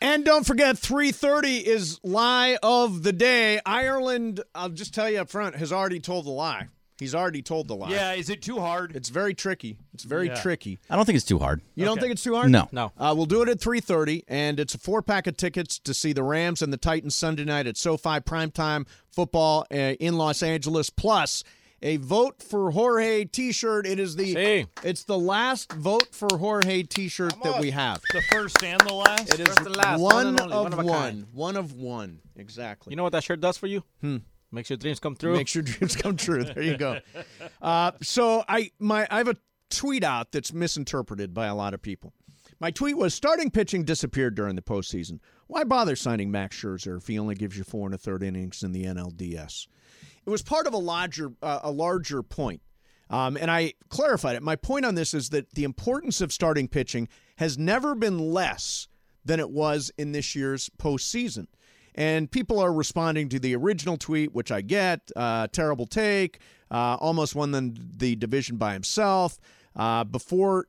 And don't forget, 3:30 is lie of the day. Ireland, I'll just tell you up front, has already told the lie. He's already told the lie. Yeah, is it too hard? It's very tricky. It's very tricky. I don't think it's too hard. You don't think it's too hard? No. We'll do it at 3:30, and it's a 4-pack of tickets to see the Rams and the Titans Sunday night at SoFi primetime football in Los Angeles, plus a Vote for Jorge T-shirt. It's the last Vote for Jorge T-shirt that we have. The first and the last? It is the last, one one and only, of one of a one. kind. One of one. Exactly. You know what that shirt does for you? Makes your dreams come true. Makes your dreams come true. There you go. So I have a tweet out that's misinterpreted by a lot of people. My tweet was, starting pitching disappeared during the postseason. Why bother signing Max Scherzer if he only gives you 4 1/3 innings in the NLDS? It was part of a larger point, and I clarified it. My point on this is that the importance of starting pitching has never been less than it was in this year's postseason. And people are responding to the original tweet, which I get. Terrible take. Almost won the division by himself. Before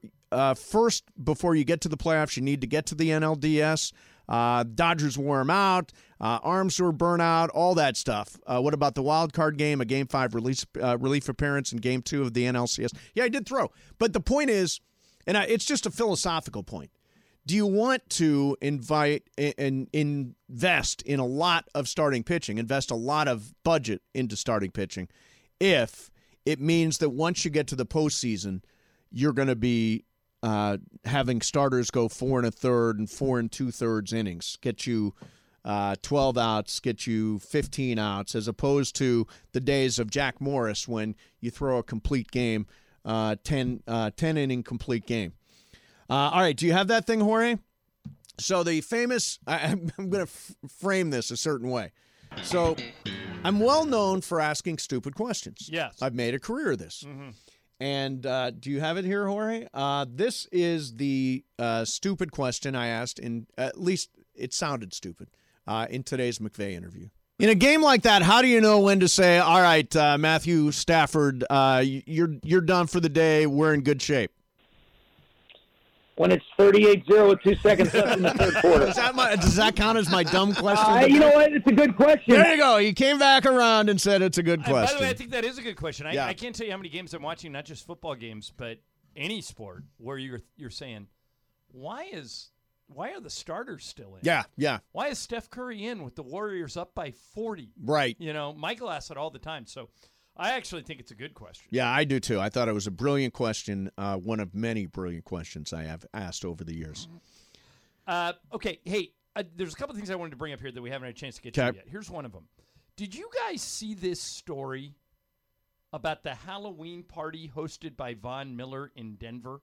you get to the playoffs, you need to get to the NLDS. Dodgers wore him out. Arms were burnt out. All that stuff. What about the wild card game? A Game 5 relief appearance in Game 2 of the NLCS. Yeah, I did throw. But the point is, and it's just a philosophical point. Do you want to invite and invest in a lot of starting pitching, invest a lot of budget into starting pitching, if it means that once you get to the postseason, you're going to be having starters go 4 1/3 and 4 2/3 innings, get you 12 outs, get you 15 outs, as opposed to the days of Jack Morris when you throw a complete game, 10-inning complete game. All right, do you have that thing, Jorge? So the famous, I'm going to frame this a certain way. So I'm well known for asking stupid questions. Yes. I've made a career of this. Mm-hmm. And do you have it here, Jorge? This is the stupid question I asked, at least it sounded stupid, in today's McVay interview. In a game like that, how do you know when to say, all right, Matthew Stafford, you're done for the day, we're in good shape? When it's 38-0 with 2 seconds left in the third quarter. Does that count as my dumb question? You know what? It's a good question. There you go. You came back around and said it's a good question. By the way, I think that is a good question. Yeah. I can't tell you how many games I'm watching, not just football games, but any sport where you're saying, why are the starters still in? Yeah. Why is Steph Curry in with the Warriors up by 40? Right. You know, Michael asks it all the time. So I actually think it's a good question. Yeah, I do too. I thought it was a brilliant question, one of many brilliant questions I have asked over the years. Okay, hey, there's a couple things I wanted to bring up here that we haven't had a chance to get to yet. Here's one of them. Did you guys see this story about the Halloween party hosted by Von Miller in Denver?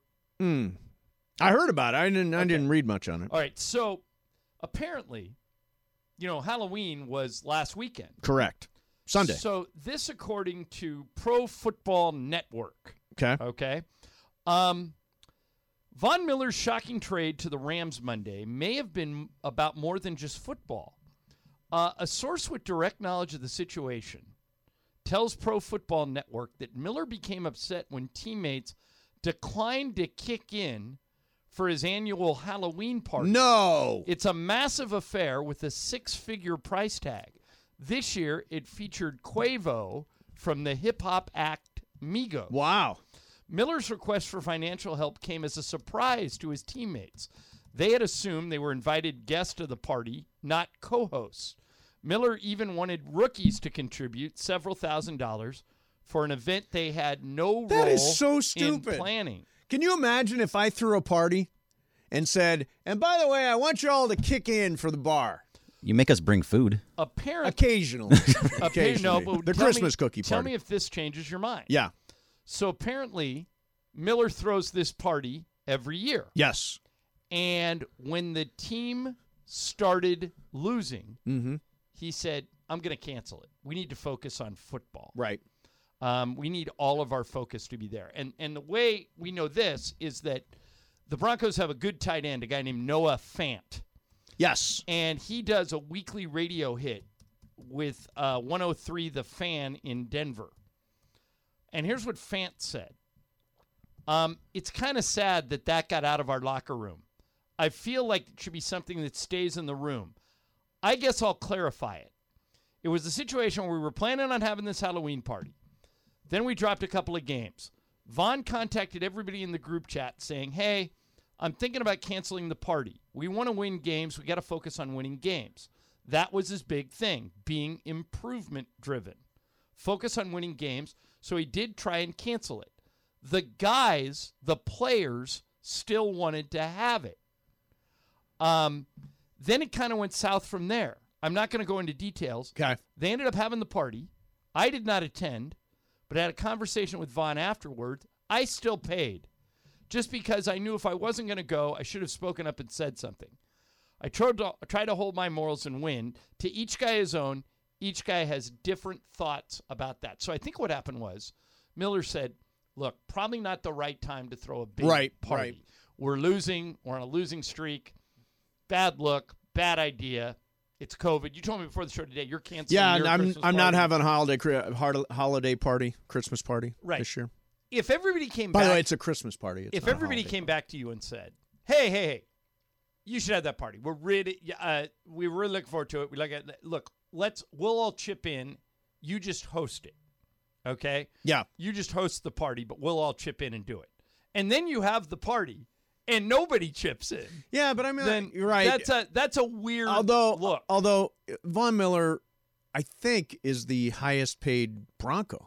I heard about it. I didn't read much on it. All right, so apparently, Halloween was last weekend. Correct. Sunday. So this, according to Pro Football Network. Okay. Von Miller's shocking trade to the Rams Monday may have been about more than just football. A source with direct knowledge of the situation tells Pro Football Network that Miller became upset when teammates declined to kick in for his annual Halloween party. No. It's a massive affair with a 6-figure price tag. This year, it featured Quavo from the hip-hop act Migos. Wow. Miller's request for financial help came as a surprise to his teammates. They had assumed they were invited guests to the party, not co-hosts. Miller even wanted rookies to contribute several $1,000s for an event they had no That role is so stupid. in planning. Can you imagine if I threw a party and said, and by the way, I want you all to kick in for the bar? You make us bring food. Occasionally. No, but the Christmas cookie party. Tell me if this changes your mind. Yeah. So apparently, Miller throws this party every year. Yes. And when the team started losing, he said, I'm going to cancel it. We need to focus on football. Right. We need all of our focus to be there. And the way we know this is that the Broncos have a good tight end, a guy named Noah Fant. Yes. And he does a weekly radio hit with 103 The Fan in Denver. And here's what Fant said. It's kind of sad that got out of our locker room. I feel like it should be something that stays in the room. I guess I'll clarify it. It was a situation where we were planning on having this Halloween party. Then we dropped a couple of games. Vaughn contacted everybody in the group chat saying, hey, I'm thinking about canceling the party. We want to win games. We got to focus on winning games. That was his big thing, being improvement driven. Focus on winning games. So he did try and cancel it. The guys, the players, still wanted to have it. Then it kind of went south from there. I'm not going to go into details. Okay. They ended up having the party. I did not attend, but I had a conversation with Vaughn afterward. I still paid. Just because I knew if I wasn't going to go, I should have spoken up and said something. I tried to hold my morals and win. To each guy his own. Each guy has different thoughts about that. So I think what happened was Miller said, look, probably not the right time to throw a big party. Right. We're losing. We're on a losing streak. Bad look. Bad idea. It's COVID. You told me before the show today you're canceling your Christmas I'm not party. having a holiday party, Christmas party this year. If everybody came By back. the way, it's a Christmas party. It's If not a everybody holiday came party. back to you and said, hey, you should have that party. We're really looking forward to it. We'll all chip in. You just host it. Okay? Yeah. You just host the party, but we'll all chip in and do it. And then you have the party and nobody chips in. Yeah, but I mean, Then you're right. That's a weird look. Although Von Miller, I think, is the highest paid Bronco.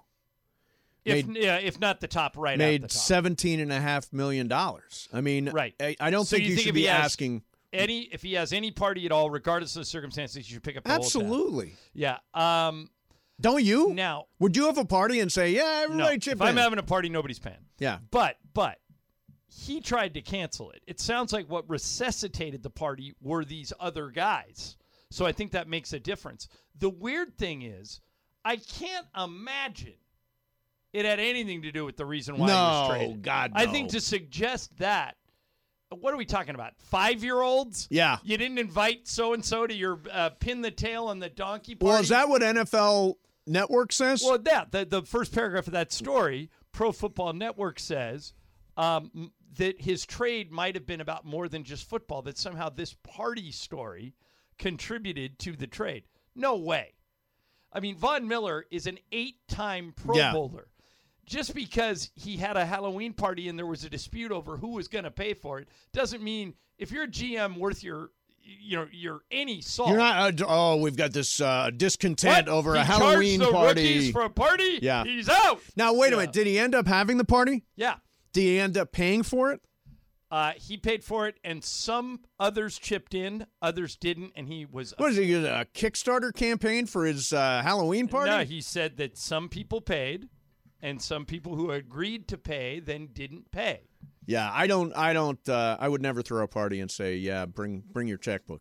If not the top right Made at the top. $17.5 million. I mean, Right. I don't So think you think should if be he has asking. if he has any party at all, regardless of the circumstances, you should pick up the whole tab. Absolutely. Yeah. Don't you? Now, Would you have a party and say, yeah, everybody no, chip if in? I'm having a party, nobody's paying. Yeah. But he tried to cancel it. It sounds like what resuscitated the party were these other guys. So I think that makes a difference. The weird thing is, I can't imagine it had anything to do with the reason why he was traded. God, no. I think to suggest that, what are we talking about? 5-year-olds? Yeah. You didn't invite so-and-so to your pin the tail on the donkey party? Well, is that what NFL Network says? Well, the first paragraph of that story, Pro Football Network says that his trade might have been about more than just football, that somehow this party story contributed to the trade. No way. I mean, Von Miller is an 8-time Pro Bowler. Just because he had a Halloween party and there was a dispute over who was going to pay for it doesn't mean if you're a GM worth your any salt. You're not. We've got this discontent What? over He a Halloween charged the party. rookies for a party? Yeah. He's out. Now wait a minute. Did he end up having the party? Yeah. Did he end up paying for it? He paid for it, and some others chipped in, others didn't, and he was. What is he? A Kickstarter campaign for his Halloween party? No, he said that some people paid, and some people who agreed to pay then didn't pay. Yeah, I don't. I would never throw a party and say, "Yeah, bring your checkbook."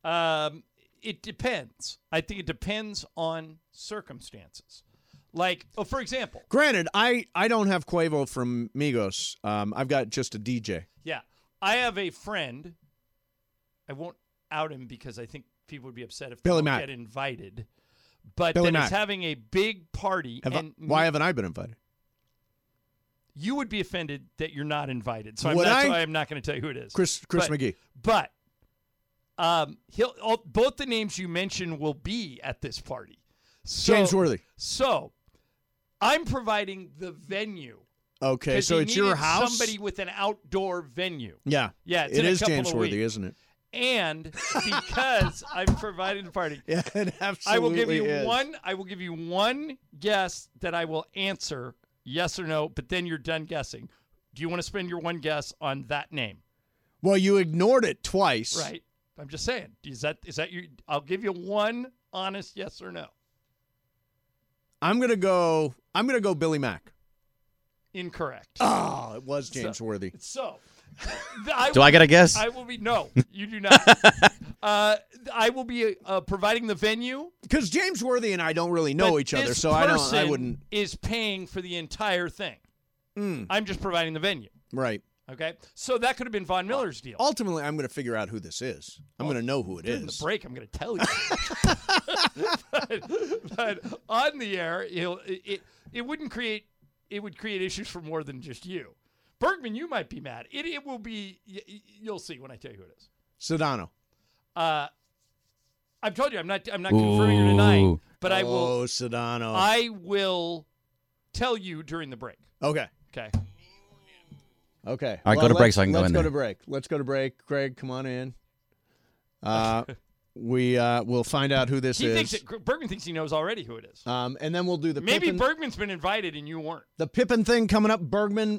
It depends. I think it depends on circumstances. Like, for example. Granted, I don't have Quavo from Migos. I've got just a DJ. Yeah. I have a friend. I won't out him because I think people would be upset if they Billy don't Mack. get invited. But Billy then Mack. is having a big party. Why haven't I been invited? You would be offended that you're not invited. So Would that's I? why I'm not going to tell you who it is. Chris McGee. But both the names you mentioned will be at this party. So, James Worthy. So I'm providing the venue. Okay, 'Cause so he it's your needed house. Somebody with an outdoor venue. Yeah. Yeah, it's It in a is couple James of Worthy, weeks. isn't it? And because I'm providing the party, Yeah, it absolutely I will give you is. one. I will give you one guess that I will answer yes or no. But then you're done guessing. Do you want to spend your one guess on that name? Well, you ignored it twice. Right. I'm just saying. Is that your? I'll give you one honest yes or no. I'm gonna go Billy Mack. Incorrect. Oh, it was James Worthy. So, Do I get a guess? I will be no. You do not. I will be providing the venue. Because James Worthy and I don't really know but each other, this so I person wouldn't. Is paying for the entire thing. I'm just providing the venue. Right. Okay, so that could have been Von Miller's deal. Ultimately, I'm going to figure out who this is. I'm going to know who it During the is. break, I'm going to tell you. but on the air, it wouldn't create. It would create issues for more than just you. Bergman, you might be mad. It will be. You'll see when I tell you who it is. Sedano. I've told you I'm not confirming or denying, but I will. Oh, Sedano. I will tell you during the break. Okay. Okay. Okay. All right, go to break so I can go in Let's there. go to break. Let's go to break. Greg, come on in. We'll find out who this is. Bergman thinks he knows already who it is. And then we'll do the Maybe Pippen, Bergman's been invited and you weren't. the Pippen thing coming up. Bergman.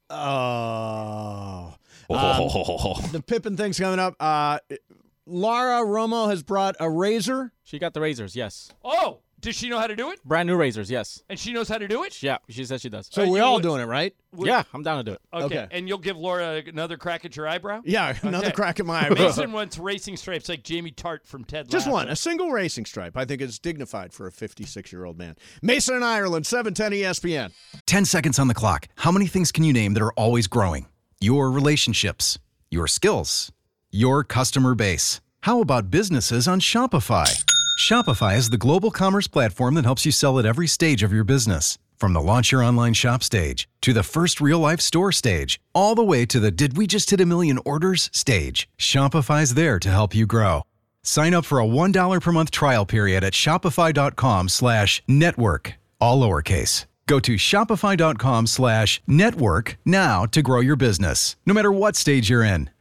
Oh. The Pippen thing's coming up. Laura Romo has brought a razor. She got the razors, yes. Oh, does she know how to do it? Brand new razors, yes. And she knows how to do it? Yeah, she says she does. So we're all doing it, right? Yeah, I'm down to do it. Okay. And you'll give Laura another crack at your eyebrow? Yeah, another Okay. crack at my eyebrow. Mason wants racing stripes like Jamie Tart from Ted Just Lasso. one, a single racing stripe. I think it's dignified for a 56-year-old man. Mason in Ireland, 710 ESPN. 10 seconds on the clock. How many things can you name that are always growing? Your relationships, your skills, your customer base. How about businesses on Shopify? Shopify is the global commerce platform that helps you sell at every stage of your business. From the launch your online shop stage to the first real-life store stage, all the way to the did we just hit a million orders stage. Shopify's there to help you grow. Sign up for a $1 per month trial period at shopify.com/network, all lowercase. Go to shopify.com/network now to grow your business, no matter what stage you're in.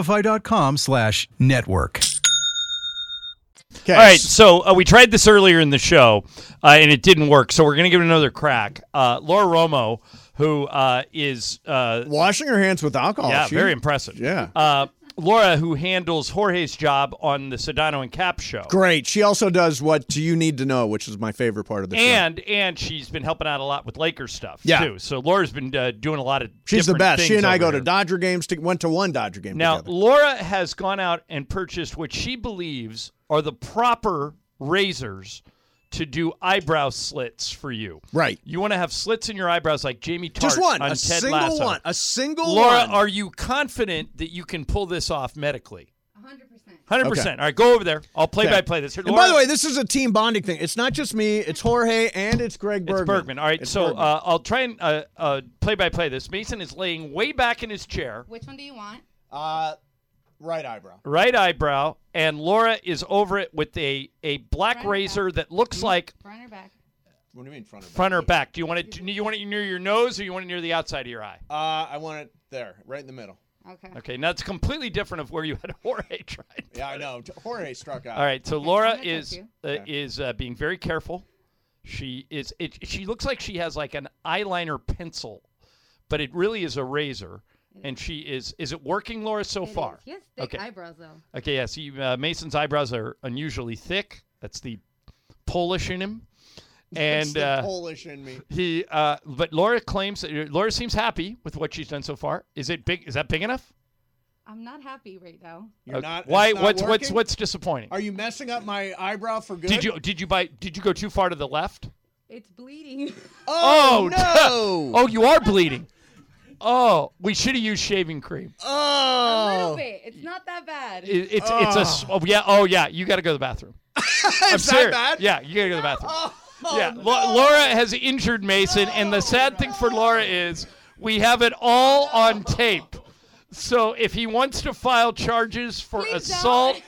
Shopify.com/network. Okay. All right, so we tried this earlier in the show, and it didn't work, so we're going to give it another crack. Laura Romo, who is... washing her hands with alcohol. yeah, very impressive. Yeah. Laura, who handles Jorge's job on the Sedano and Cap show. Great. She also does What Do You Need to Know, which is my favorite part of the show. And she's been helping out a lot with Lakers stuff, too. So Laura's been doing a lot of She's the different best. She things and I over go here. to Dodger games. Went to one Dodger game Now, together. Laura has gone out and purchased what she believes are the proper razors to do eyebrow slits for you. Right. You want to have slits in your eyebrows like Jamie Tart Just one. on A Ted single Lasso. one. A single Laura, one. are you confident that you can pull this off medically? 100%. 100%. Okay. All right, go over there. I'll play-by-play this. Here, And Laura, by the way, this is a team bonding thing. It's not just me. It's Jorge and it's Greg Bergman. it's Bergman. All right, It's so Bergman. I'll try and play-by-play this. Mason is laying way back in his chair, Which one do you want? right eyebrow. right eyebrow, and Laura is over it with a black Front or razor back? that looks like Front or back? What do you mean front or back? front or back. Do you want it near your nose or you want it near the outside of your eye? I want it there, right in the middle. Okay. Okay, now it's completely different of where you had Jorge tried. Yeah, I know. Jorge struck out. All right, so Okay, Laura I'm gonna is touch being very careful. She is. She looks like she has like an eyeliner pencil, but it really is a razor. And she is. Is it working, Laura, so It far? is. He has thick Okay. eyebrows, though. Okay, yeah. See, Mason's eyebrows are unusually thick. That's the Polish in him. It's And the Polish in me. but Laura claims Laura seems happy with what she's done so far. Is it big? Is that big enough? I'm not happy right now. You're not. Why? it's not What's working? disappointing? Are you messing up my eyebrow for good? Did you go too far to the left? It's bleeding. Oh, no! Oh, you are bleeding. Oh, we should have used shaving cream. A little bit. It's not that bad. Oh yeah. You got to go to the bathroom. I'm It's that serious. bad? Yeah, you got to go to the bathroom. Yeah, no. Laura has injured Mason, and the sad thing for Laura is we have it all on tape. So if he wants to file charges for Please assault,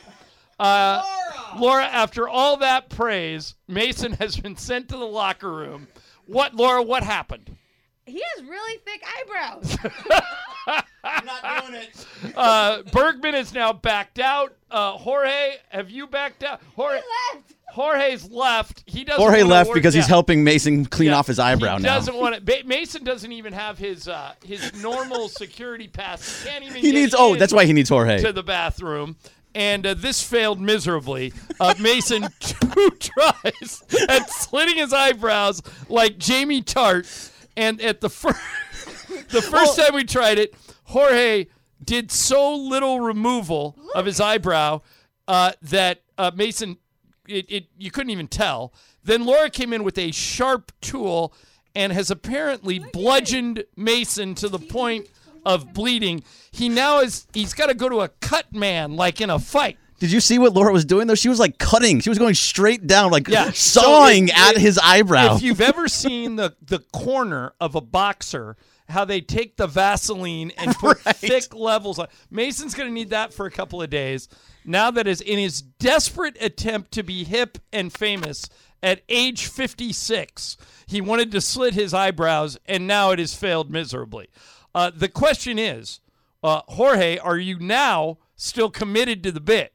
Laura, after all that praise, Mason has been sent to the locker room. Laura? What happened? He has really thick eyebrows. I'm not doing it. Bergman is now backed out. Jorge, have you backed out? Left. Jorge's left. He doesn't. Jorge wanna left work- because he's yeah. helping Mason clean Yeah. off his eyebrow he now. doesn't want it. Mason doesn't even have his normal security pass. He can't even. He get needs. in Oh, that's why he needs Jorge. to the bathroom. And this failed miserably. Mason two tries at slitting his eyebrows like Jamie Tart. And at the first time we tried it, Jorge did so little removal of his eyebrow that Mason, you couldn't even tell. Then Laura came in with a sharp tool and has apparently bludgeoned Mason to the point of bleeding. He's got to go to a cut man like in a fight. Did you see what Laura was doing though? She was like cutting. She was going straight down, like Yeah. sawing So at his eyebrow. If you've ever seen the corner of a boxer, how they take the Vaseline and put thick levels on. Mason's going to need that for a couple of days. Now that is in his desperate attempt to be hip and famous at age 56, he wanted to slit his eyebrows, and now it has failed miserably. The question is, Jorge, are you now still committed to the bit?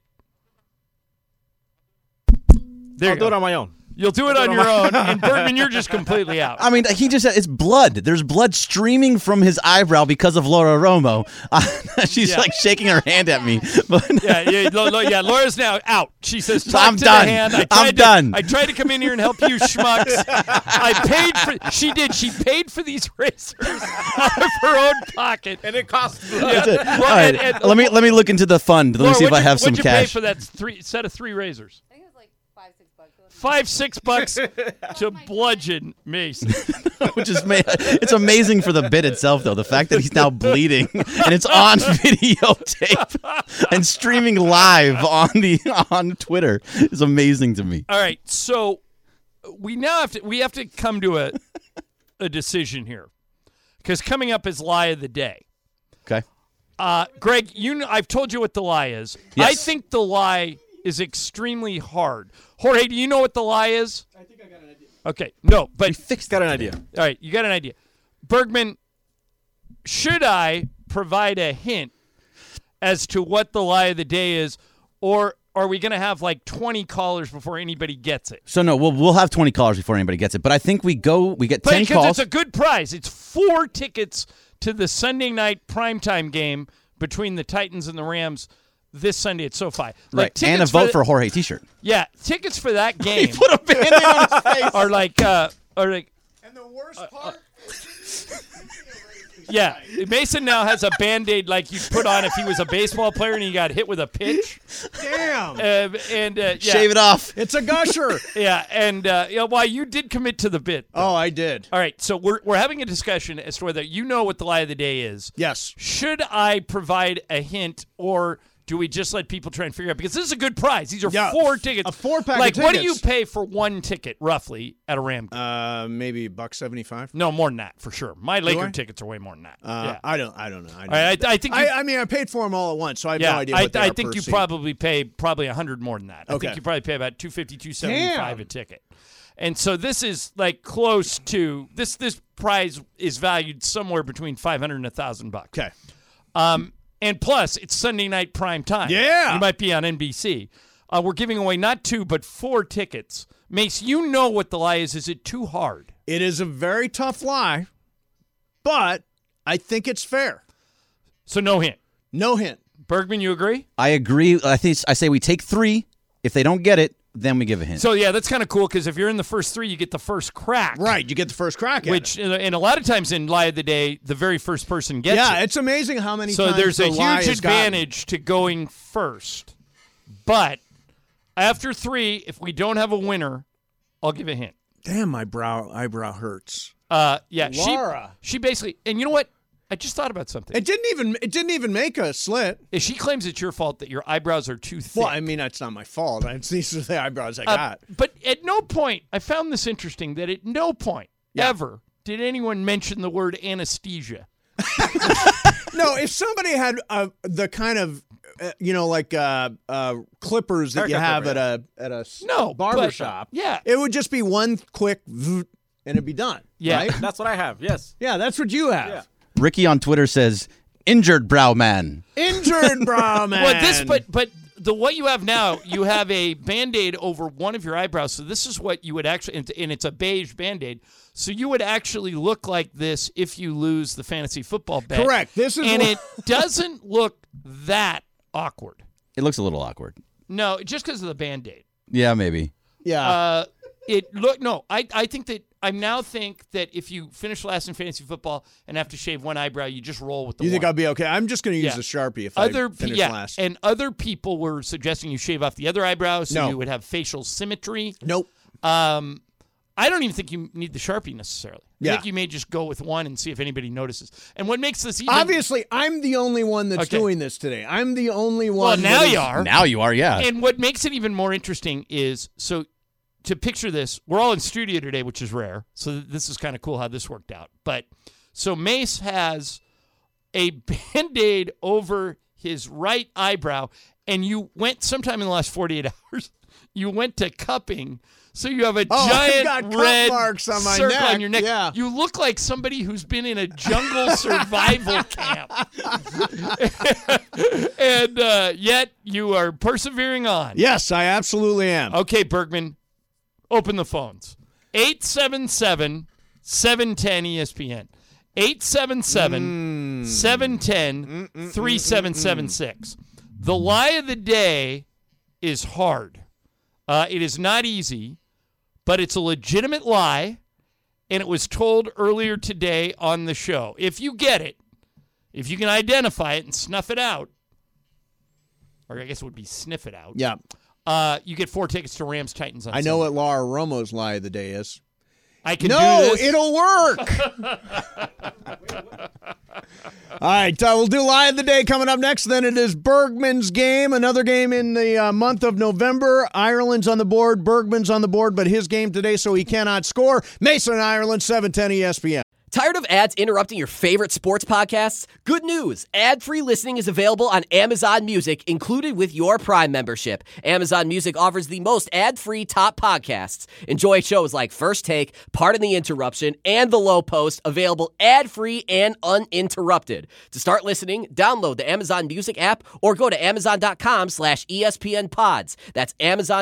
I'll do it on my own. You'll do it on your own, and Bergman, you're just completely out. I mean, he just said it's blood. There's blood streaming from his eyebrow because of Laura Romo. She's like shaking her hand at me. But Laura's now out. She says, "Talk I'm to done. the hand." I'm done. I tried to come in here and help you schmucks. I paid for. She did. She paid for these razors out of her own pocket, And it costs. Yeah. All right, let me look into the fund. Let me see if I have some what'd you pay cash. for that set of 3 razors? I think it was like $5-6. $5-6 to bludgeon Mason. Which is it's amazing for the bit itself, though. The fact that he's now bleeding and it's on videotape and streaming live on Twitter is amazing to me. All right, so we now have to come to a decision here, because coming up is lie of the day. Okay. Greg, I've told you what the lie is. Yes. I think the lie is extremely hard. Jorge, do you know what the lie is? I think I got an idea. Okay, no, but Got an idea. all right, you got an idea. Bergman, should I provide a hint as to what the lie of the day is, or are we going to have like 20 callers before anybody gets it? So no, we'll have 20 callers before anybody gets it. But I think we get 10 Because calls. it's a good prize. It's 4 tickets to the Sunday night primetime game between the Titans and the Rams this Sunday at SoFi. Right, and a vote for a Jorge T-shirt. Yeah, tickets for that game Put a Band-Aid on his face. are like And the worst part. yeah. Mason now has a Band-Aid like you'd put on if he was a baseball player and he got hit with a pitch. Damn. Yeah. Shave it off. It's a gusher. Yeah, and why you did commit to the bit. Oh, I did. All right, so we're having a discussion as to whether you know what the lie of the day is. Yes. Should I provide a hint, or do we just let people try and figure out? Because this is a good prize. These are 4 tickets. A 4-pack like, of what do you tickets. pay for 1 ticket, roughly, at a Ram game? Maybe $1.75. No, more than that, for sure. My Laker I? tickets are way more than that. I don't know. All right, I think you, I mean, I paid for them all at once, so I have no idea what they I are think per you seat. probably pay $100 more than that. I Okay. think you probably pay about $250, $275 Damn. a ticket. And so this is like close to this prize is valued somewhere between $500 and $1,000. Okay. And plus, it's Sunday night prime time. Yeah. You might be on NBC. We're giving away not 2, but 4 tickets. Mace, you know what the lie is. Is it too hard? It is a very tough lie, but I think it's fair. So no hint. No hint. Bergman, you agree? I agree. I say we take 3. If they don't get it, then we give a hint. So, yeah, that's kind of cool because if you're in the first 3, you get the first crack. Right. You get the first crack at Which, it. and a lot of times in Lie of the Day, the very first person gets it. Yeah, it's amazing how many So times there's the a lie huge has gotten- advantage to going first. But after 3, if we don't have a winner, I'll give a hint. Damn, my eyebrow hurts. Yeah, Laura. she basically, and you know what? I just thought about something. It didn't even make a slit. She claims it's your fault that your eyebrows are too thick. Well, I mean, that's not my fault. These are the eyebrows I got. But at no point, I found this interesting, that at no point ever did anyone mention the word anesthesia. No, if somebody had the kind of, clippers that you have at a barbershop, Yeah. it would just be one quick voot and it'd be done. Yeah. Right? That's what I have. Yes. Yeah, that's what you have. Yeah. Ricky on Twitter says, "Injured brow man." Injured brow man. Well, but what you have now, you have a Band-Aid over one of your eyebrows. So this is what you would actually, and it's a beige Band-Aid. So you would actually look like this if you lose the fantasy football bet. Correct. This is and what- it doesn't look that awkward. It looks a little awkward. No, just because of the Band-Aid. Yeah, maybe. Yeah. I think that I now think that if you finish last in fantasy football and have to shave one eyebrow, you just roll with the you think one. I'll be okay? I'm just going to use a Sharpie if I finish last. And other people were suggesting you shave off the other eyebrow so No. you would have facial symmetry. Nope. I don't even think you need the Sharpie necessarily. I think you may just go with one and see if anybody notices. And what makes this even... Obviously, I'm the only one that's doing this today. I'm the only one. Well, now you are. Now you are, yeah. And what makes it even more interesting is, so to picture this, we're all in studio today, which is rare. So this is kind of cool how this worked out. But so Mace has a Band-Aid over his right eyebrow, and you went sometime in the last 48 hours, you went to cupping. So you have a giant I've got red cup marks on my circle neck. on your neck. Yeah. You look like somebody who's been in a jungle survival camp. And yet you are persevering on. Yes, I absolutely am. Okay, Bergman, open the phones. 877-710-ESPN. 877-710-3776. The lie of the day is hard. It is not easy, but it's a legitimate lie, and it was told earlier today on the show. If you get it, if you can identify it and snuff it out, or I guess it would be sniff it out. Yeah. You get 4 tickets to Rams Titans on I know Sunday. what Laura Romo's lie of the day is. I can No, do this. it'll work. All right, we'll do lie of the day coming up next. Then it is Bergman's game, another game in the month of November. Ireland's on the board, Bergman's on the board, but his game today, so he cannot score. Mason, Ireland, 710 ESPN. Tired of ads interrupting your favorite sports podcasts? Good news. Ad-free listening is available on Amazon Music, included with your Prime membership. Amazon Music offers the most ad-free top podcasts. Enjoy shows like First Take, Pardon the Interruption, and The Low Post, available ad-free and uninterrupted. To start listening, download the Amazon Music app or go to amazon.com/ESPN Pods. That's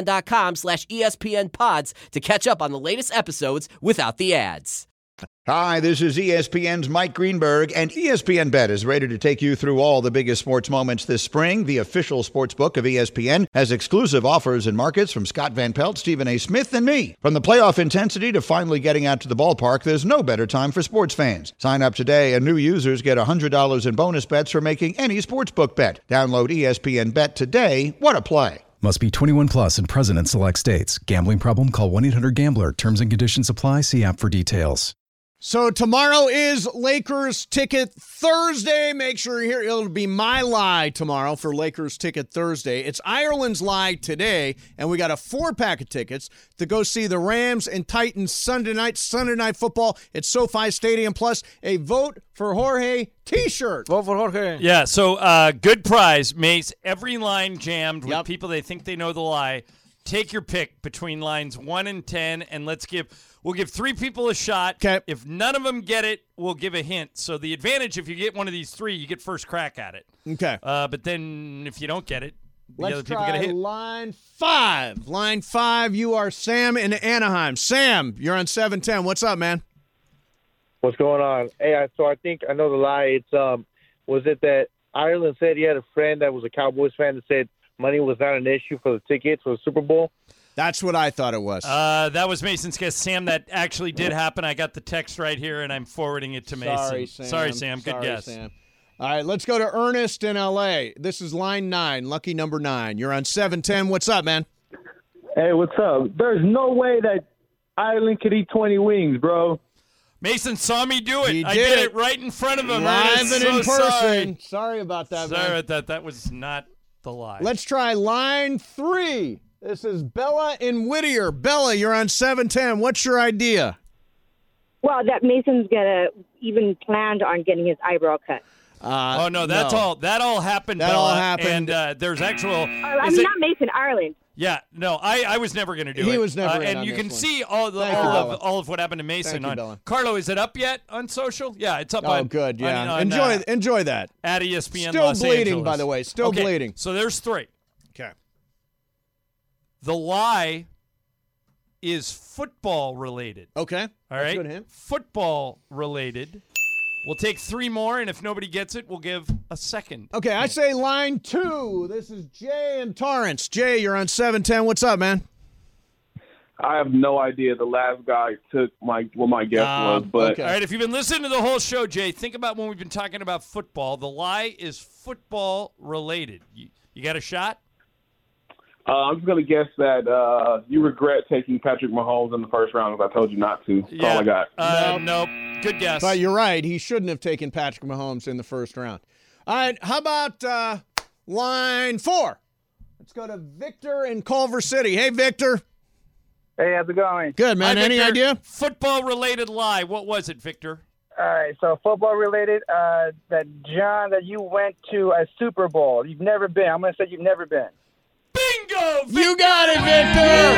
amazon.com/ESPN Pods to catch up on the latest episodes without the ads. Hi, this is ESPN's Mike Greenberg, and ESPN Bet is ready to take you through all the biggest sports moments this spring. The official sports book of ESPN has exclusive offers and markets from Scott Van Pelt, Stephen A. Smith, and me. From the playoff intensity to finally getting out to the ballpark, there's no better time for sports fans. Sign up today, and new users get $100 in bonus bets for making any sportsbook bet. Download ESPN Bet today. What a play. Must be 21 plus and present in select states. Gambling problem? Call 1-800-GAMBLER. Terms and conditions apply. See app for details. So tomorrow is Lakers Ticket Thursday. Make sure you're here. It'll be my lie tomorrow for Lakers Ticket Thursday. It's Ireland's lie today, and we got a 4-pack of tickets to go see the Rams and Titans Sunday night football at SoFi Stadium, plus a Vote for Jorge t-shirt. Vote for Jorge. Yeah, so good prize, Mace. Every line jammed with people they think they know the lie. Take your pick between lines 1 and 10, and we'll give 3 people a shot. Okay. If none of them get it, we'll give a hint. So the advantage, if you get one of these 3, you get first crack at it. Okay. But then if you don't get it, the other Let's people get a try hit. line 5. Line 5, you are Sam in Anaheim. Sam, you're on 710. What's up, man? What's going on? Hey, so I think I know the lie. It's was it that Ireland said he had a friend that was a Cowboys fan that said money was not an issue for the tickets for the Super Bowl? That's what I thought it was. That was Mason's guess. Sam, that actually did happen. I got the text right here, and I'm forwarding it to Mason. Sorry, Sam. Good guess. Sam. All right, let's go to Ernest in L.A. This is line 9, lucky number 9. You're on 710. What's up, man? Hey, what's up? There's no way that Ireland could eat 20 wings, bro. Mason saw me do it. He I did did it. it right in front of him. Live Ernest. and So in person. Sorry. Sorry about that, man. Sorry about that. That was not the lie. Let's try line 3. This is Bella in Whittier. Bella, you're on 710. What's your idea? Well, that Mason's gonna even planned on getting his eyebrow cut. Oh no, that's all. That all happened. That Bella, all happened. And there's actual. I mean, not Mason, Ireland. Yeah, no, I was never going to do it. He was never in and on you this can one. see Bella. all of what happened to Mason. Thank you, on Bella. Carlo, is it up yet on social? Yeah, it's up. Oh, on, good. Yeah, on, enjoy that. At ESPN Still Los bleeding, Angeles. by the way. Still Okay, bleeding. So there's 3. Okay. The lie is football related. Okay. All That's right. a good hint. Football related. We'll take 3 more, and if nobody gets it, we'll give a second. Okay, I say line 2. This is Jay and Torrance. Jay, you're on 710. What's up, man? I have no idea. The last guy took what my guess was, but All right, if you've been listening to the whole show, Jay, think about when we've been talking about football. The lie is football related. You got a shot? I'm just going to guess that you regret taking Patrick Mahomes in the first round because I told you not to. That's all I got. Nope. Good guess. But you're right. He shouldn't have taken Patrick Mahomes in the first round. All right. How about line 4? Let's go to Victor in Culver City. Hey, Victor. Hey, how's it going? Good, man. Hi, Any Victor. idea? Football-related lie. What was it, Victor? All right, so football-related, that John, that you went to a Super Bowl. You've never been. I'm going to say you've never been. Bingo! Victor! You got it, Victor!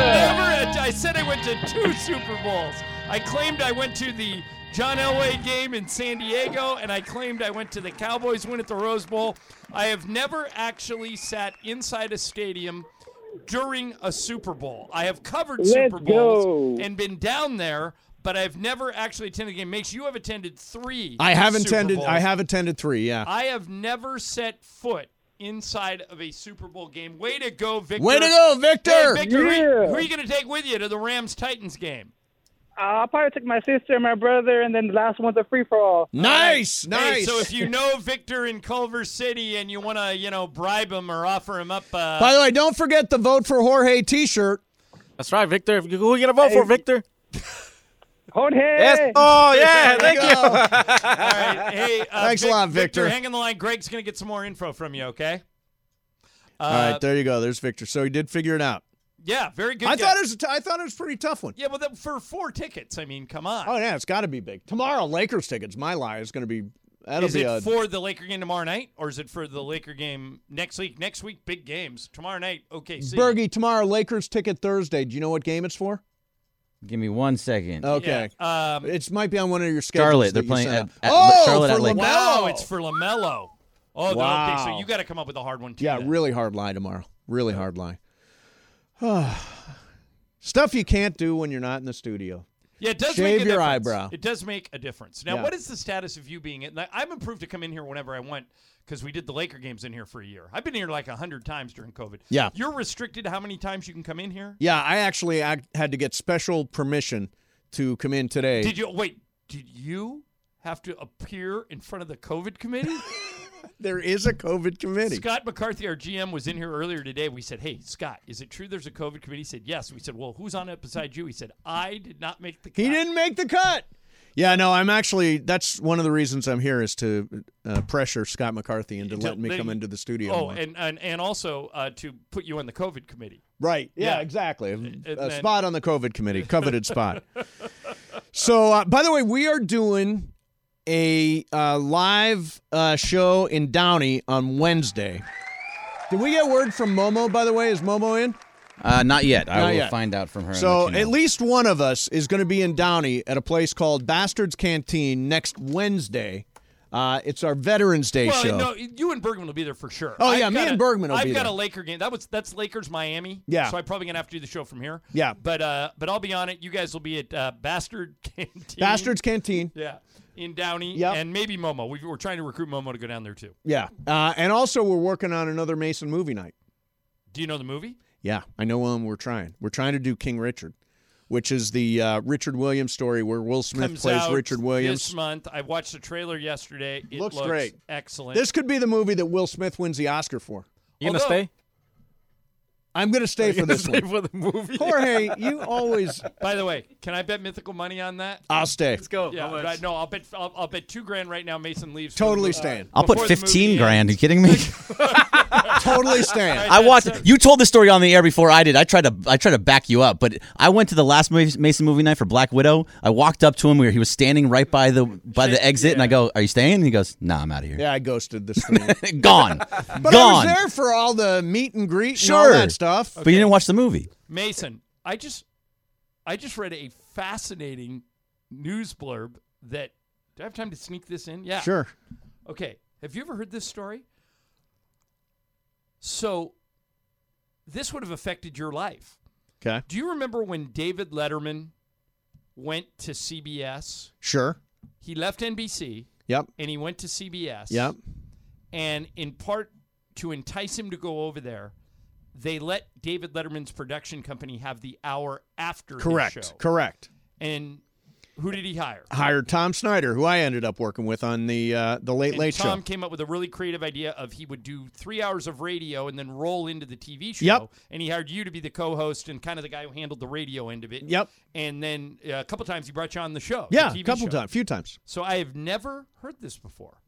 I said I went to 2 Super Bowls. I claimed I went to the John Elway game in San Diego, and I claimed I went to the Cowboys win at the Rose Bowl. I have never actually sat inside a stadium during a Super Bowl. I have covered Super Bowls and been down there, but I've never actually attended a game. Mace, you have attended 3 I have Super attended. Bowls. I have attended 3. Yeah. I have never set foot inside of a Super Bowl game. Way to go, Victor. Way to go, Victor. Hey, Victor, who are you going to take with you to the Rams-Titans game? I'll probably take my sister and my brother, and then the last one's a free-for-all. Nice. Hey, so if you know Victor in Culver City and you want to, bribe him or offer him up. By the way, don't forget the Vote for Jorge T-shirt. That's right, Victor. Who are you going to vote for, Victor? Jorge. Yes. Oh, yeah. Thank you. All right. Hey, Thanks a lot, Victor. Hang on the line. Greg's going to get some more info from you, okay? All right, there you go. There's Victor. So he did figure it out. Yeah, very good. I thought it was a pretty tough one. Yeah, well, for 4 tickets, I mean, come on. Oh yeah, it's got to be big. Tomorrow, Lakers tickets. My lie is going to be. Is it for the Laker game tomorrow night, or is it for the Laker game next week? Next week, big games. Tomorrow night, OKC. Bergie, tomorrow, Lakers ticket Thursday. Do you know what game it's for? Give me 1 second. Okay. Yeah, it might be on one of your schedules. Charlotte. They're that you playing sent at out. Charlotte for at Lake. Wow, it's for LaMelo. Oh, wow. Okay, so you got to come up with a hard one, too. Yeah, then. really hard lie tomorrow. Really hard lie. Stuff you can't do when you're not in the studio. Yeah, it does Shave make a your difference. eyebrow. It does make a difference. Now, Yeah. what is the status of you being it? I'm approved to come in here whenever I want because we did the Laker games in here for a year. I've been here like 100 times during COVID. Yeah. You're restricted to how many times you can come in here? Yeah, I actually had to get special permission to come in today. Did you have to appear in front of the COVID committee? There is a COVID committee. Scott McCarthy, our GM, was in here earlier today. We said, hey, Scott, is it true there's a COVID committee? He said, yes. We said, well, who's on it besides you? He said, I did not make the cut. He didn't make the cut. Yeah, no, that's one of the reasons I'm here is to pressure Scott McCarthy into letting me come into the studio. Oh, and also to put you on the COVID committee. Right. Yeah, Yeah. exactly. A then- spot on the COVID committee, coveted spot. So, by the way, we are doing a live show in Downey on Wednesday. Did we get word from Momo, by the way? Is Momo in? Not yet. I Not will yet. find out from her. and So let you know. at least one of us is going to be in Downey at a place called Bastard's Canteen next Wednesday. It's our Veterans Day Well, show. no, you and Bergman will be there for sure. Oh, yeah, me and Bergman will I've be got there. a Laker game. That's Lakers Miami. Yeah. So I'm probably gonna have to do the show from here. Yeah. But I'll be on it. You guys will be at Bastard Canteen. Bastard's Canteen. Yeah. In Downey. Yep. And maybe Momo. We're trying to recruit Momo to go down there too. Yeah. And also we're working on another Mason movie night. Do you know the movie? Yeah, I know one we're trying. We're trying to do King Richard, which is the Richard Williams story where Will Smith Comes plays out Richard Williams. this month. I watched the trailer yesterday. It Looks great. Excellent. This could be the movie that Will Smith wins the Oscar for. You going to stay? I'm going to stay for this Stay one. for the movie. Jorge, you always. By the way, can I bet mythical money on that? I'll stay. Let's go. Yeah, How much? right, no, I'll bet $2,000 right now. Mason leaves. Totally staying. I'll put before the movie 15 grand. Are you kidding me? Totally staying. Right, I watched. that's- You told the story on the air before I did. I tried to back you up, but I went to the last Mason movie night for Black Widow. I walked up to him where he was standing right by the exit, and I go, "Are you staying?" And he goes, "Nah, I'm out of here." Yeah, I ghosted this thing. Gone. But Gone. I was there for all the meet and greet Sure. and all that stuff. But you didn't watch the movie. Mason, I just read a fascinating news blurb that. Do I have time to sneak this in? Yeah. Sure. Okay. Have you ever heard this story? So, this would have affected your life. Okay. Do you remember when David Letterman went to CBS? Sure. He left NBC. Yep. And he went to CBS. Yep. And in part to entice him to go over there, they let David Letterman's production company have the hour after his show. Correct. And Who did he hire? Hired Tom Snyder, who I ended up working with on the Late Late Show. Tom came up with a really creative idea of he would do 3 hours of radio and then roll into the TV show. Yep. And he hired you to be the co-host and kind of the guy who handled the radio end of it. Yep. And then a couple times he brought you on the show. Yeah, the a TV couple show. times, few times. So I have never heard this before.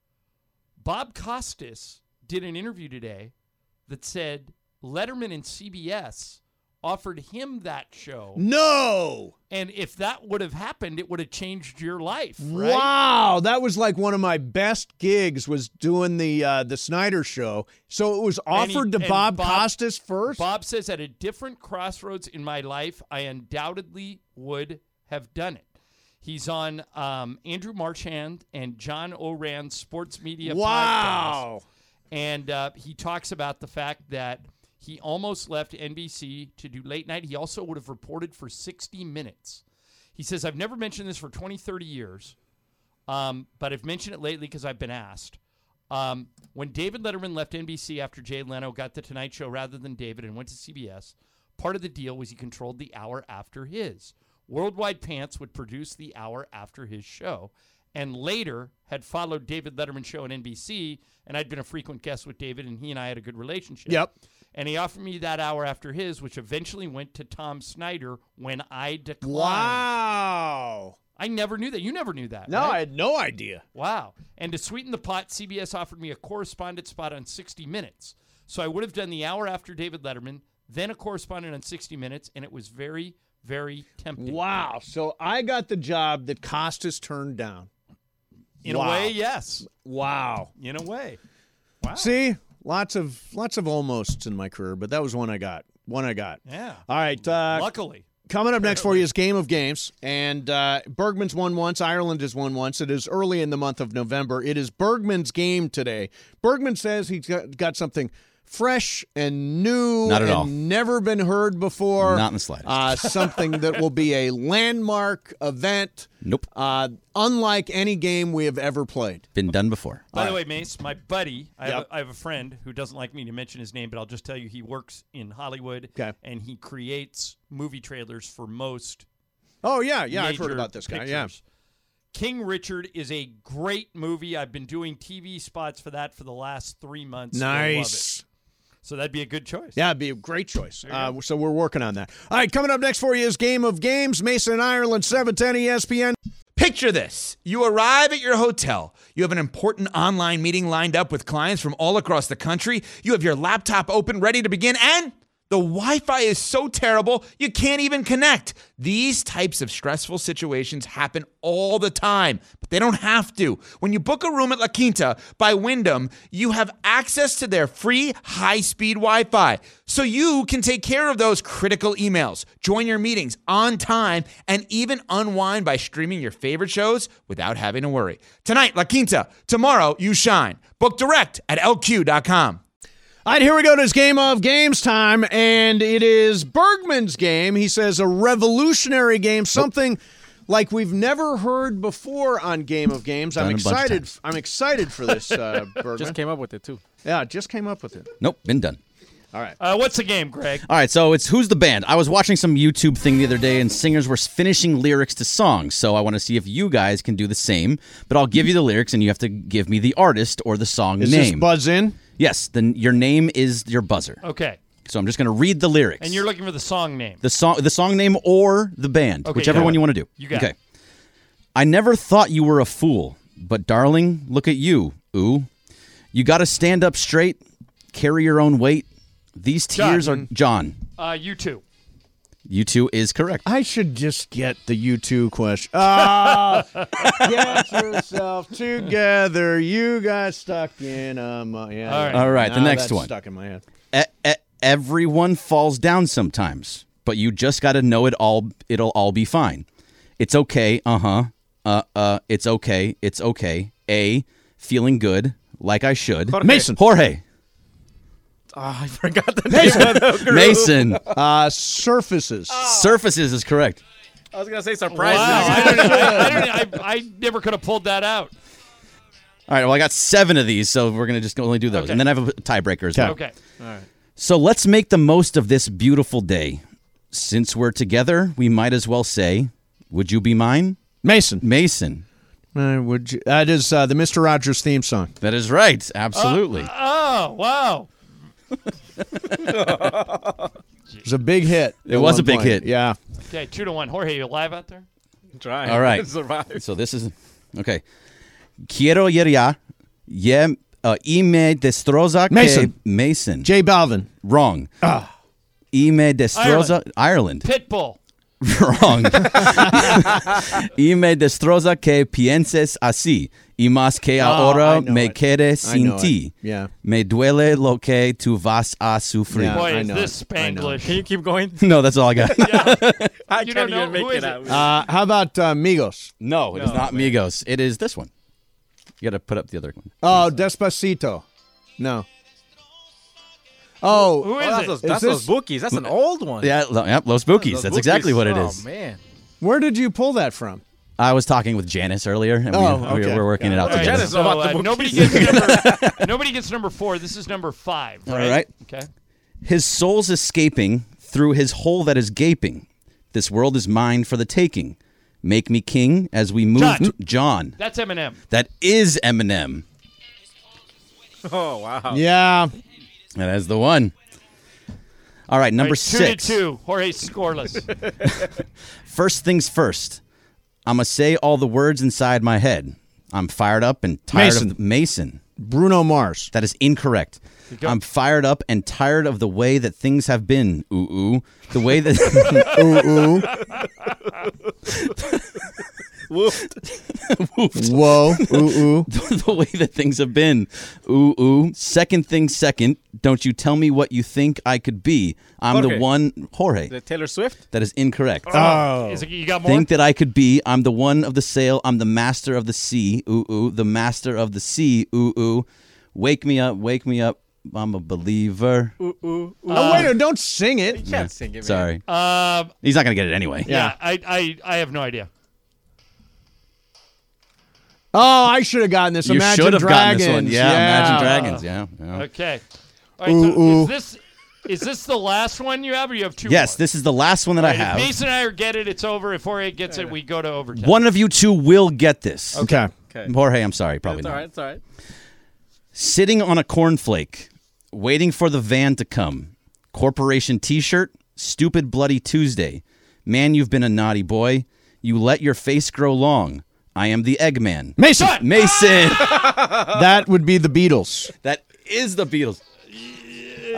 Bob Costas did an interview today that said Letterman and CBS offered him that show. No! And if that would have happened, it would have changed your life, right? Wow, that was like one of my best gigs was doing the Snyder show. So it was offered to Bob Costas first? Bob says at a different crossroads in my life, I undoubtedly would have done it. He's on Andrew Marchand and John Oran's Sports Media podcast. And he talks about the fact that he almost left NBC to do late night. He also would have reported for 60 Minutes. He says, I've never mentioned this for 20, 30 years, but I've mentioned it lately because I've been asked. When David Letterman left NBC after Jay Leno got The Tonight Show rather than David and went to CBS, part of the deal was he controlled the hour after his. Worldwide Pants would produce the hour after his show, and later had followed David Letterman's show on NBC, and I'd been a frequent guest with David, and he and I had a good relationship. Yep. And he offered me that hour after his, which eventually went to Tom Snyder when I declined. Wow. I never knew that. You never knew that, No, right? I had no idea. Wow. And to sweeten the pot, CBS offered me a correspondent spot on 60 Minutes. So I would have done the hour after David Letterman, then a correspondent on 60 Minutes, and it was very, very tempting. Wow. So I got the job that Costas turned down. In a way, yes. Wow. In a way. Wow. See, lots of almosts in my career, but that was one I got. Yeah. All right. Luckily. Coming up next for you is Game of Games, and Bergman's won once. Ireland has won once. It is early in the month of November. It is Bergman's game today. Bergman says he's got something fresh and new. Not at and all. Never been heard before. Not in the slightest. Something that will be a landmark event. Nope. Unlike any game we have ever played. Been done before. By the way, Mace, my buddy, I have a friend who doesn't like me to mention his name, but I'll just tell you he works in Hollywood, and he creates movie trailers for most Oh, yeah, I've heard major about this guy, pictures. King Richard is a great movie. I've been doing TV spots for that for the last 3 months. I love it. So that'd be a good choice. Yeah, it'd be a great choice. So we're working on that. All right, coming up next for you is Game of Games. Mason, Ireland, 710 ESPN. Picture this. You arrive at your hotel. You have an important online meeting lined up with clients from all across the country. You have your laptop open, ready to begin, and the Wi-Fi is so terrible, you can't even connect. These types of stressful situations happen all the time, but they don't have to. When you book a room at La Quinta by Wyndham, you have access to their free high-speed Wi-Fi, so you can take care of those critical emails, join your meetings on time, and even unwind by streaming your favorite shows without having to worry. Tonight, La Quinta. Tomorrow, you shine. Book direct at lq.com. All right, here we go to his Game of Games time, and it is Bergman's game. He says a revolutionary game, something like we've never heard before on Game of Games. I'm excited. I'm excited for this, Bergman. Just came up with it, too. Yeah, just came up with it. Nope, been done. All right. What's the game, Greg? All right, so it's Who's the Band? I was watching some YouTube thing the other day, and singers were finishing lyrics to songs, so I want to see if you guys can do the same, but I'll give you the lyrics, and you have to give me the artist or the song name. Is this buzz in? Yes, then your name is your buzzer. Okay. So I'm just going to read the lyrics. And you're looking for the song name. The song name or the band, Okay, whichever one you want to do. You got it. I never thought you were a fool, but darling, look at you. Ooh. You got to stand up straight, carry your own weight. These tears are John. U2. U2 is correct. I should just get the U2 question. Get yourself together. You got stuck in a... Yeah. All right, the next that's one. Stuck in my head. Everyone falls down sometimes, but you just got to know it'll all be fine. It's okay. It's okay. It's okay. Feeling good, like I should. Jorge. Mason. Jorge. I forgot the name of the group. Mason. Surfaces. Surfaces is correct. I was going to say surprises. Wow. I never could have pulled that out. All right, well, I got 7 of these, so we're going to just only do those. Okay. And then I have a tiebreaker as well. Okay. All right. So let's make the most of this beautiful day. Since we're together, we might as well say, would you be mine? Mason. Mason. That is the Mr. Rogers theme song. That is right. Absolutely. Oh, wow. It was a big hit. It was a big hit. Yeah. Okay, 2-1. Jorge, you alive out there? Trying. All right. Survive. So this is okay. Quiero ir ya. Y me destroza Mason. Mason. J Balvin. Wrong. Y me destroza Ireland. Pitbull. Wrong. Y me destroza que pienses así. Y más que ahora me quede sin ti. Yeah. Me duele lo que tú vas a sufrir. Yeah. Boy, I is know this it. I know. Spanglish. Can you keep going? No, that's all I got. I You can't don't know? even make Who it is out. How about Migos? No, it is not Migos. It is this one. You got to put up the other one. Oh, Despacito. No. Oh, Who is that's it? those, that's Is those bookies. That's an old one. Yeah, Los Bookies. Those That's exactly Bookies. what it is. Oh, man. where did you pull that from? I was talking with Janice earlier, and okay. we're working it out All right, together. Janice, so, about the nobody gets number 4. This is number 5. All Right? right. Okay. His soul's escaping through his hole that is gaping. This world is mine for the taking. Make me king as we move. John. That's Eminem. That is Eminem. Oh, wow. Yeah. That is the one. All right, number 6. 6. 2-2. Jorge scoreless. First things first. I'm going to say all the words inside my head. I'm fired up and tired of Mason. Bruno Mars. That is incorrect. I'm fired up and tired of the way that things have been. Ooh, ooh. The way that... Ooh, ooh. Whoa. Ooh, ooh. The way that things have been. Ooh, ooh. Second thing second. Don't you tell me what you think I could be. I'm the one... Jorge. The Taylor Swift? That is incorrect. Oh. You got more? Think that I could be. I'm the one of the sail. I'm the master of the sea. Ooh, ooh. The master of the sea. Ooh, ooh. Wake me up. Wake me up. I'm a believer. Ooh, ooh, ooh. Oh, wait, don't sing it. You can't sing it, man. Sorry. He's not going to get it anyway. Yeah, I have no idea. Oh, I should have gotten this. You Imagine should have Dragons. gotten this one. Yeah, Imagine Dragons. Yeah. Okay. All right, so is this the last one you have, or you have 2 more? Yes, this is the last one that I have. If Mason and I get it, it's over. If Jorge gets it, we go to overtime. One of you two will get this. Okay. Jorge, I'm sorry. Probably It's not. all right. It's all right. Sitting on a cornflake, waiting for the van to come. Corporation T-shirt, stupid bloody Tuesday. Man, you've been a naughty boy. You let your face grow long. I am the Eggman. Mason. Mason. That would be the Beatles. That is the Beatles. Oh,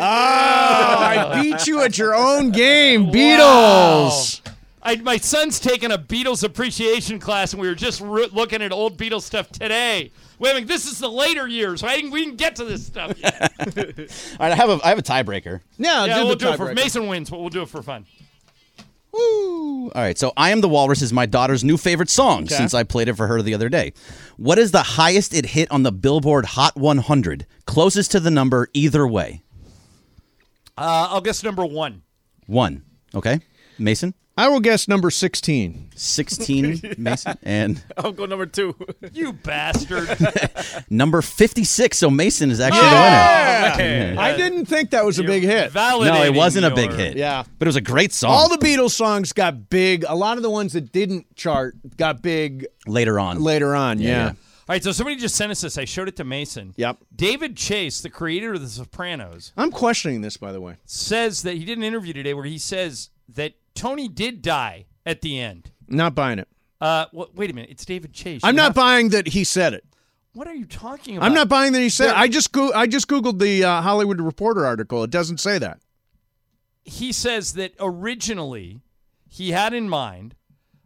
I beat you at your own game. Beatles. Wow. My son's taking a Beatles appreciation class, and we were just looking at old Beatles stuff today. Wait a minute, this is the later years. We didn't get to this stuff yet. All right, I have a tiebreaker. Yeah, we'll do it for Mason wins, but we'll do it for fun. Woo! All right, so I Am the Walrus is my daughter's new favorite song since I played it for her the other day. What is the highest it hit on the Billboard Hot 100? Closest to the number either way. I'll guess number 1. 1. Okay. Mason? I will guess number 16. 16, Mason. And I'll go number 2. You bastard. number 56, so Mason is actually the winner. I didn't think that was a big hit. No, it wasn't a big hit. Yeah. But it was a great song. All the Beatles songs got big. A lot of the ones that didn't chart got big later on. Yeah. All right, so somebody just sent us this. I showed it to Mason. Yep. David Chase, the creator of The Sopranos. I'm questioning this, by the way. Says that he did an interview today where he says that Tony did die at the end. Not buying it. Wait a minute. It's David Chase. I'm not buying that he said it. What are you talking about? I'm not buying that he said it. I just Googled the Hollywood Reporter article. It doesn't say that. He says that originally he had in mind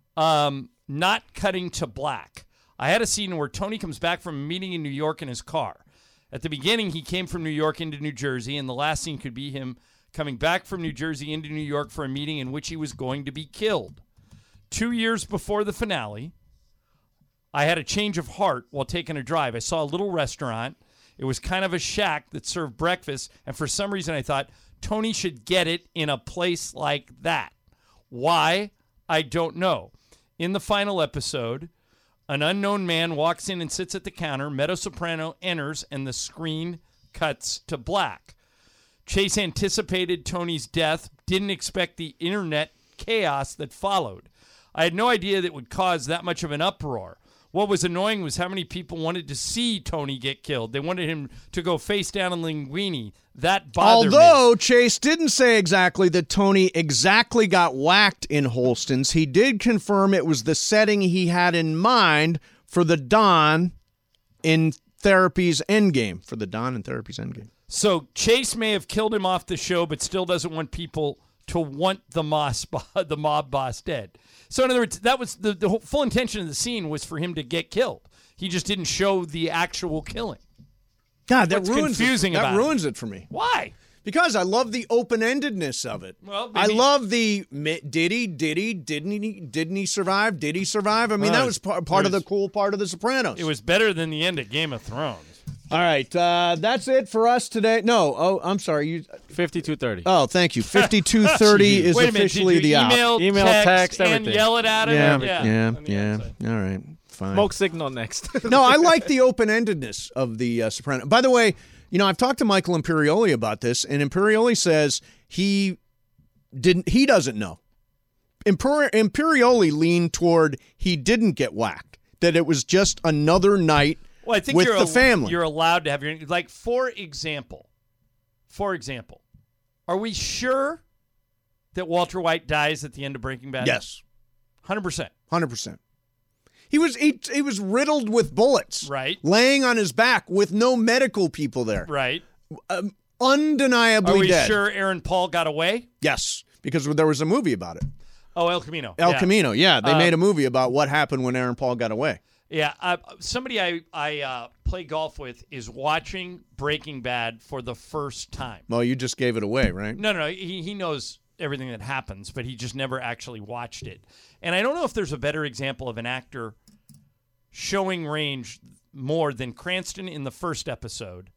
not cutting to black. I had a scene where Tony comes back from a meeting in New York in his car. At the beginning, he came from New York into New Jersey, and the last scene could be him coming back from New Jersey into New York for a meeting in which he was going to be killed. 2 years before the finale, I had a change of heart while taking a drive. I saw a little restaurant. It was kind of a shack that served breakfast, and for some reason I thought Tony should get it in a place like that. Why? I don't know. In the final episode, an unknown man walks in and sits at the counter. Meadow Soprano enters, and the screen cuts to black. Chase anticipated Tony's death, didn't expect the internet chaos that followed. I had no idea that it would cause that much of an uproar. What was annoying was how many people wanted to see Tony get killed. They wanted him to go face down in Linguini. That bothered me. Although Chase didn't say exactly that Tony exactly got whacked in Holston's, he did confirm it was the setting he had in mind for the Don in Therapy's Endgame. So Chase may have killed him off the show, but still doesn't want people to want the mob boss dead. So in other words, that was the whole full intention of the scene was for him to get killed. He just didn't show the actual killing. God, What's confusing about it? ruins it for me. Why? Because I love the open-endedness of it. Well, I love the didn't he survive? Did he survive? I mean, that was part of the cool part of The Sopranos. It was better than the end of Game of Thrones. All right, that's it for us today. No, I'm sorry. 5230. Oh, thank you. 5230 is Wait a minute, officially did you the email, text, and everything. yell it at him? Yeah. All right, fine. Smoke signal next. No, I like the open-endedness of the Sopranos. By the way, I've talked to Michael Imperioli about this, and Imperioli says he doesn't know. Imperioli leaned toward he didn't get whacked, that it was just another night Well, I think with the family. You're allowed to have your like. For example, are we sure that Walter White dies at the end of Breaking Bad? Yes, 100%. 100%. He was riddled with bullets, Right. laying on his back with no medical people there, Right. Undeniably Are we dead. sure Aaron Paul got away? Yes, because there was a movie about it. Oh, El Camino. El Camino, yeah. They made a movie about what happened when Aaron Paul got away. Yeah, somebody I play golf with is watching Breaking Bad for the first time. Well, you just gave it away, right? No, he knows everything that happens, but he just never actually watched it. And I don't know if there's a better example of an actor showing range more than Cranston in the first episode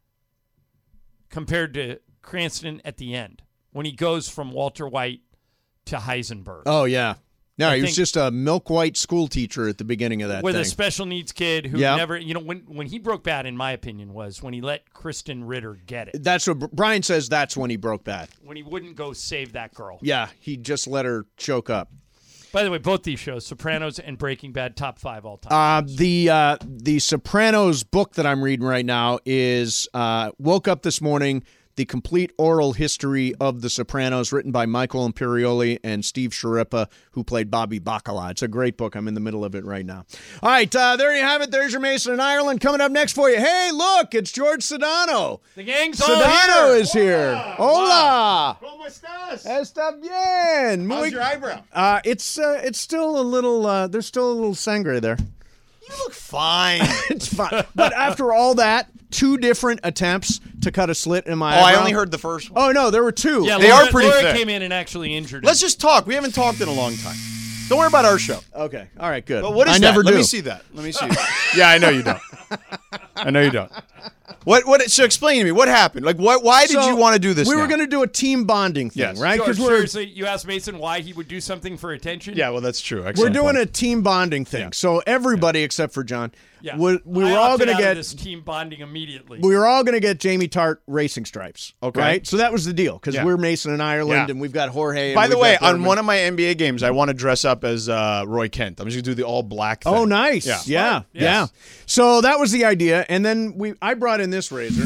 compared to Cranston at the end when he goes from Walter White to Heisenberg. Oh, yeah. No, he was think- just a milk white school teacher at the beginning of that with thing. a special needs kid who Yeah. never, when he broke bad, in my opinion, was when he let Kristen Ritter get it. That's what Brian says. That's when he broke bad. When he wouldn't go save that girl. Yeah, he just let her choke up. By the way, both these shows, Sopranos and Breaking Bad, top 5 all time. The Sopranos book that I'm reading right now is Woke Up This Morning, The Complete Oral History of The Sopranos, written by Michael Imperioli and Steve Sharippa, who played Bobby Bacala. It's a great book. I'm in the middle of it right now. All right, there you have it. There's your Mason in Ireland. Coming up next for you. Hey, look, it's George Sedano. The gang's all Sedano here. is here. Hola. ¿Cómo estás? Está bien. How's your eyebrow? It's still a little, there's still a little sangre there. You look fine. It's fine. But after all that, 2 different attempts to cut a slit in my eyebrow. I only heard the first one. Oh, no, there were 2. Yeah, They Laura, are pretty Laura thick. came in and actually injured him. Let's just talk. We haven't talked in a long time. Don't worry about our show. Okay. All right, good. But what is I that? never Let do. me see that. Let me see. Yeah, I know you don't. I know you don't. What? So explain to me what happened. Like, why did you want to do this? We were now? going to do a team bonding thing, Yes. right? George, Because we're seriously, you asked Mason why he would do something for attention? Yeah, well, that's true. we're doing a team bonding thing. So everybody except for John, Yeah. we were I all opted going to out of get this team bonding immediately. we were all going to get Jamie Tart racing stripes. Okay. Right? So that was the deal because Yeah. we're Mason and Ireland, Yeah. and we've got Jorge. And By the we've way, got on Bergman. one of my NBA games, I want to dress up as Roy Kent. I'm just going to do the all black thing. Oh, nice. Yeah. Yeah. Yes. Yeah. So that was the idea. And then I brought in this razor.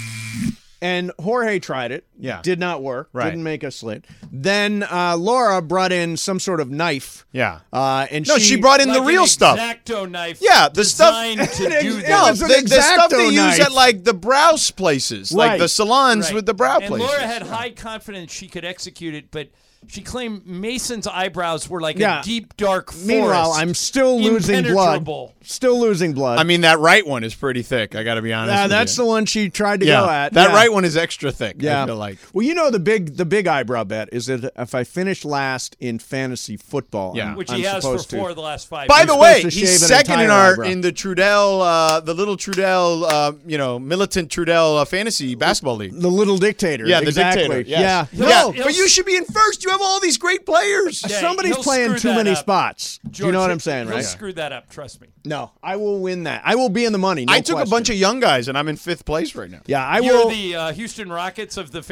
And Jorge tried it. Yeah. Did not work. Right. Didn't make a slit. Then Laura brought in some sort of knife. Yeah. And No, she brought in like the real an stuff. X-Acto knife. Yeah, the stuff. designed to do Yeah, that. it's an The stuff they X-Acto use knife. at like the brow places, like Right. the salons Right. with the brow and places. Laura had high confidence she could execute it, but she claimed Mason's eyebrows were like Yeah. a deep, dark forest. Meanwhile, I'm still losing blood. Impenetrable. Still losing blood. I mean, that right one is pretty thick. I got to be honest. with that's you. the one she tried to yeah. go at. That Yeah. right one is extra thick. Yeah. I feel like. Well, you know the big eyebrow bet is that if I finish last in fantasy football, Yeah. Which I'm he has for supposed to. 4 of the last 5 By years. the way, supposed to he's shave an second in entire our eyebrow. in the Trudell, the little Trudell, militant Trudell fantasy basketball league. The little dictator. Yeah, the exactly. dictator. Yes. Yeah. Yeah, No, but you should be in first. You have all these great players. Yeah, somebody's he'll playing screw too that many up. spots. Do you George, know what I'm saying, he'll right? screw that up, trust me. No, I will win that. I will be in the money. No I took question. a bunch of young guys, and I'm in 5th place right now. Yeah, I You're will. the Houston Rockets of the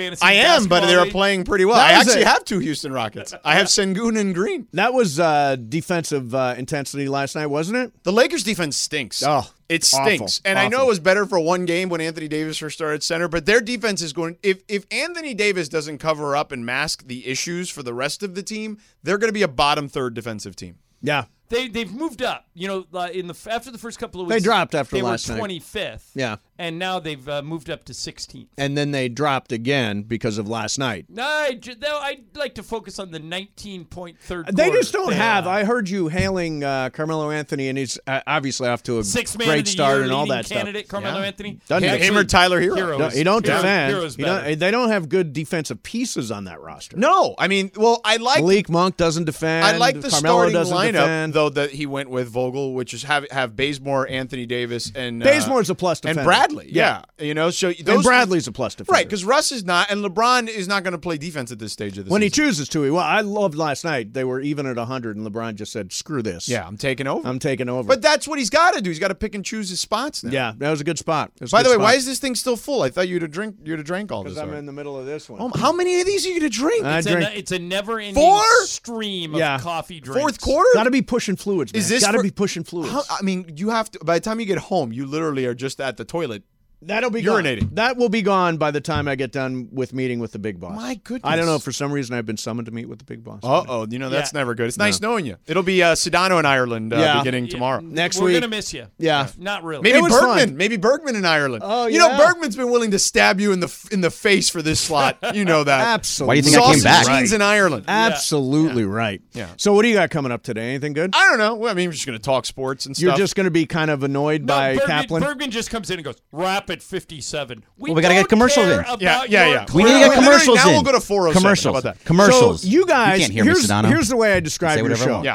fantasy. I am, but basketball they're league? playing pretty well. That I was actually it. have 2 Houston Rockets. I have Sengun and Green. That was defensive intensity last night, wasn't it? The Lakers' defense stinks. Oh, it stinks. awful, And I know awful. it was better for one game when Anthony Davis first started center, but their defense is going. If Anthony Davis doesn't cover up and mask the issues for the rest of the team, they're going to be a bottom third defensive team. Yeah. They've moved up. You know, after the first couple of They weeks, dropped after they last were night. 25th. Yeah. And now they've moved up to 16th. And then they dropped again because of last night. No, I'd like to focus on the 19-point third quarter. They just don't They, have. I heard you hailing Carmelo Anthony, and he's obviously off to a Six-man great of the start year and all leading that candidate, stuff. Carmelo Anthony. Doesn't Him actually- or Tyler Hero. No, you don't defend. Hero's You better. they don't have good defensive pieces on that roster. No, I mean, well, I like Malik Monk doesn't defend. I like the Carmelo starting doesn't lineup defend. though that he went with Vogel, which is have Bazemore, Anthony Davis, and Bazemore's a plus defender. and Bradley. Yeah. You know, so And those Bradley's a plus defender. right because Russ is not, and LeBron is not going to play defense at this stage of the When he season. chooses to. Well, I loved last night. They were even at 100, and LeBron just said, "Screw this. Yeah, I'm taking over. I'm taking over." But that's what he's got to do. He's got to pick and choose his spots now. yeah, that was a good spot. By the way, why is this thing still full? I thought you'd have drank all this. Because I'm already. in the middle of this one. Oh, how many of these are you going to drink? I drink It's a never-ending 4? stream Yeah. of coffee drinks. Fourth quarter? Got to be pushing fluids. Man. Is this got to for- be pushing fluids? I mean, you have to. By the time you get home, you literally are just at the toilet. That'll be urinating. Gone. That will be gone by the time I get done with meeting with the big boss. My goodness. I don't know. For some reason, I've been summoned to meet with the big boss. Uh-oh. You know, that's never good. It's nice knowing you. It'll be Sedano in Ireland beginning tomorrow. Next We're week. going to miss you. Yeah. Not really. Maybe It was Bergman. fun. Maybe Bergman in Ireland. Oh, You know, yeah. Bergman's been willing to stab you in the face for this slot. You know that. Absolutely. Why do you think I came Sausage back? machines in Ireland. Absolutely right. Yeah. So what do you got coming up today? Anything good? I don't know. Well, I mean, we're just going to talk sports and stuff. You're just going to be kind of annoyed by Kaplan? Bergman just comes in and goes, wrap at 57. Well, we gotta get commercials in. Yeah. We need to get commercials Now in. we'll go to 407. Commercials. How about that? Commercials. So you guys, You can't hear me, Sedano. here's the way I describe Say your whatever I show. want. Yeah.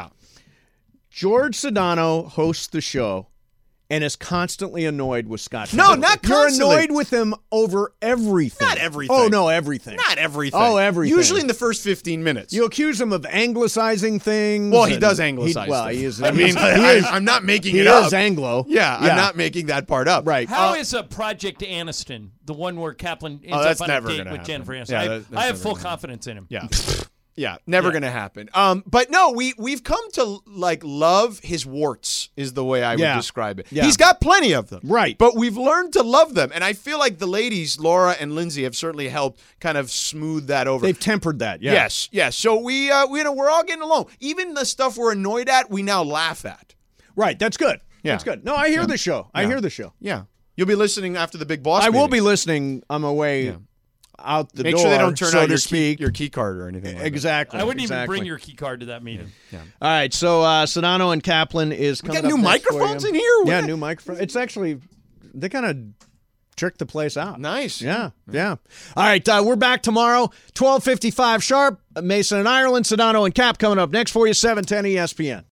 George Sedano hosts the show and is constantly annoyed with Scott. No, Feinberg. not You're constantly. annoyed with him over everything. Not everything. Oh, no, everything. Not everything. Oh, everything. Usually in the first 15 minutes. You accuse him of anglicizing things. Well, he and does anglicize Well, things. he is. I mean, I'm not making he it up. is Anglo. Yeah, I'm not making that part up. Right. How is a Project Aniston, the one where Kaplan ends that's up on a never date gonna with happen. Jennifer Aniston? Yeah, I that's have never full gonna confidence in him. Yeah. Yeah, never going to happen. But no, we've come to like love his warts is the way I would describe it. Yeah. He's got plenty of them. Right. But we've learned to love them. And I feel like the ladies, Laura and Lindsay, have certainly helped kind of smooth that over. They've tempered that. Yeah. Yes. So we're all getting along. Even the stuff we're annoyed at, we now laugh at. Right. That's good. Yeah. That's good. No, I hear the show. I hear the show. Yeah. You'll be listening after the big boss I will meeting. be listening on my way out the Make door. sure they don't turn so out to your speak. your key card or anything like Exactly. I wouldn't even exactly. bring your key card to that meeting. Yeah. All right, so Sedano and Kaplan is We coming got up new next for microphones you. in here? Yeah, What? new microphone. It's actually they kind of tricked the place out. Nice. Yeah. All right, we're back tomorrow, 12:55 sharp. Mason and Ireland, Sedano and Cap coming up next for you, 710 ESPN.